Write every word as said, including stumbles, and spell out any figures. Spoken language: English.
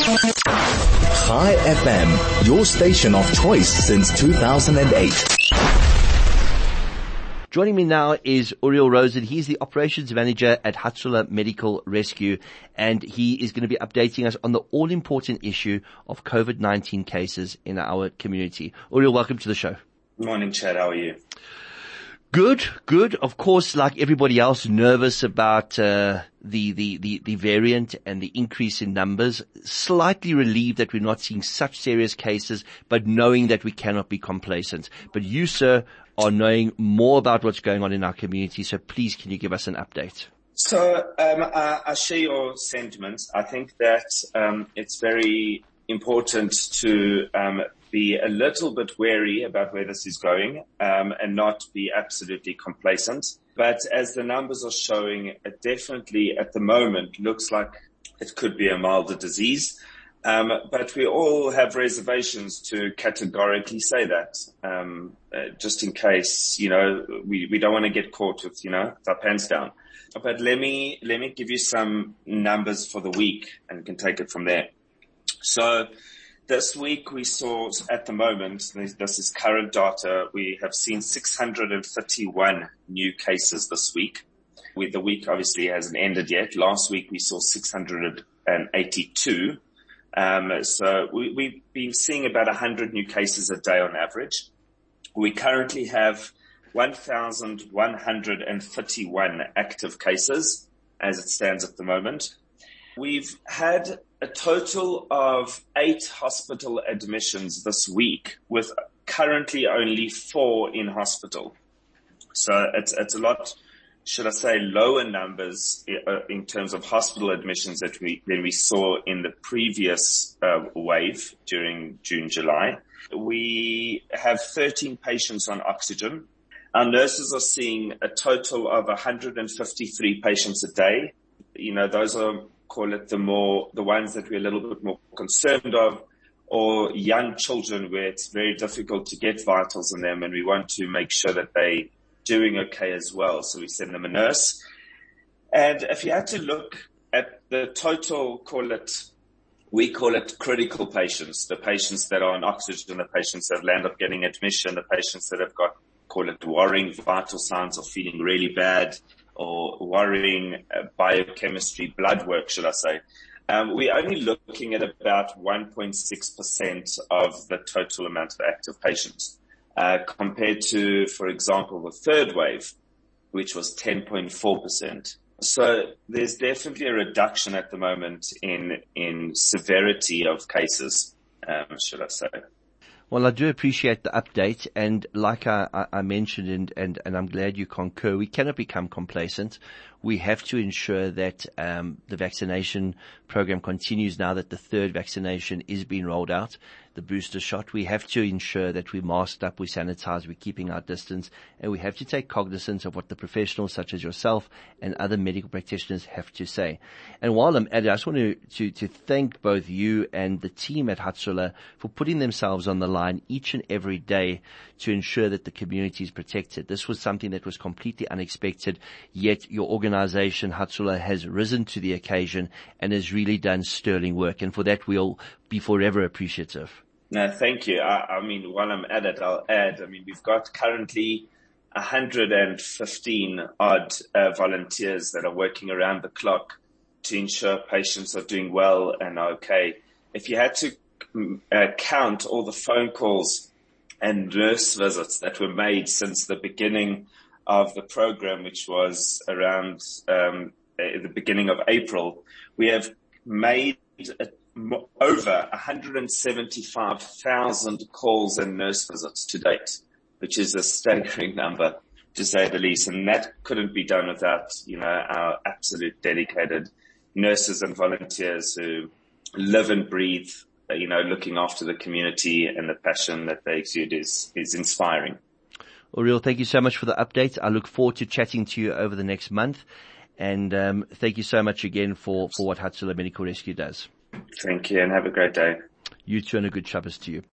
Chai F M, your station of choice since two thousand eight. Joining me now is Uriel Rosen. He's the operations manager at Hatzola Medical Rescue, and he is going to be updating us on the all-important issue of COVID nineteen cases in our community. Uriel, welcome to the show. Good morning, Chad. How are you? Good, good. Of course, like everybody else, nervous about uh, the, the, the, the variant and the increase in numbers. Slightly relieved that we're not seeing such serious cases, but knowing that we cannot be complacent. But you, sir, are knowing more about what's going on in our community, so please can you give us an update? So um, I, I share your sentiments. I think that um, it's very important to um, be a little bit wary about where this is going um, and not be absolutely complacent. But as the numbers are showing, it definitely at the moment looks like it could be a milder disease. Um, but we all have reservations to categorically say that, um, uh, just in case, you know, we, we don't want to get caught with, you know, our pants down. But let me, let me give you some numbers for the week and we can take it from there. So this week we saw, at the moment, this is current data, we have seen six hundred thirty-one new cases this week. We, the week obviously hasn't ended yet. Last week we saw six hundred eighty-two. Um, so we, we've been seeing about one hundred new cases a day on average. We currently have one thousand one hundred thirty-one active cases as it stands at the moment. We've had a total of eight hospital admissions this week, with currently only four in hospital. So it's, it's a lot, should I say, lower numbers in terms of hospital admissions that we, than we saw in the previous uh, wave during June, July. We have thirteen patients on oxygen. Our nurses are seeing a total of one hundred fifty-three patients a day. You know, those are, call it the more, the ones that we're a little bit more concerned of, or young children where it's very difficult to get vitals in them and we want to make sure that they doing okay as well. So we send them a nurse. And if you had to look at the total, call it, we call it critical patients, the patients that are on oxygen, the patients that land up getting admission, the patients that have got, call it worrying vital signs or feeling really bad or worrying uh, biochemistry, blood work, should I say. Um, we're only looking at about one point six percent of the total amount of active patients. Uh, compared to, for example, the third wave, which was ten point four percent. So there's definitely a reduction at the moment in, in severity of cases, um, should I say. Well, I do appreciate the update, and like I, I mentioned, and, and, and I'm glad you concur, we cannot become complacent. We have to ensure that um, the vaccination program continues now that the third vaccination is being rolled out, the booster shot. We have to ensure that we're masked up, we sanitize, we're keeping our distance, and we have to take cognizance of what the professionals such as yourself and other medical practitioners have to say. And while I'm at it, I just want to, to, to thank both you and the team at Hatzola for putting themselves on the line each and every day to ensure that the community is protected. This was something that was completely unexpected, yet your organization, Hatzola, has risen to the occasion and has really done sterling work. And for that, we'll be forever appreciative. No, thank you. I, I mean, while I'm at it, I'll add, I mean, we've got currently one hundred fifteen odd uh, volunteers that are working around the clock to ensure patients are doing well and are okay. If you had to uh, count all the phone calls and nurse visits that were made since the beginning of the program, which was around um, the beginning of April, we have made a, over one hundred seventy-five thousand calls and nurse visits to date, which is a staggering number, to say the least. And that couldn't be done without, you know, our absolute dedicated nurses and volunteers who live and breathe, you know, looking after the community, and the passion that they exude is, is inspiring. Uriel, thank you so much for the update. I look forward to chatting to you over the next month. And um, thank you so much again for, for what Hatzola Medical Rescue does. Thank you, and have a great day. You too, and a good Shabbos to you.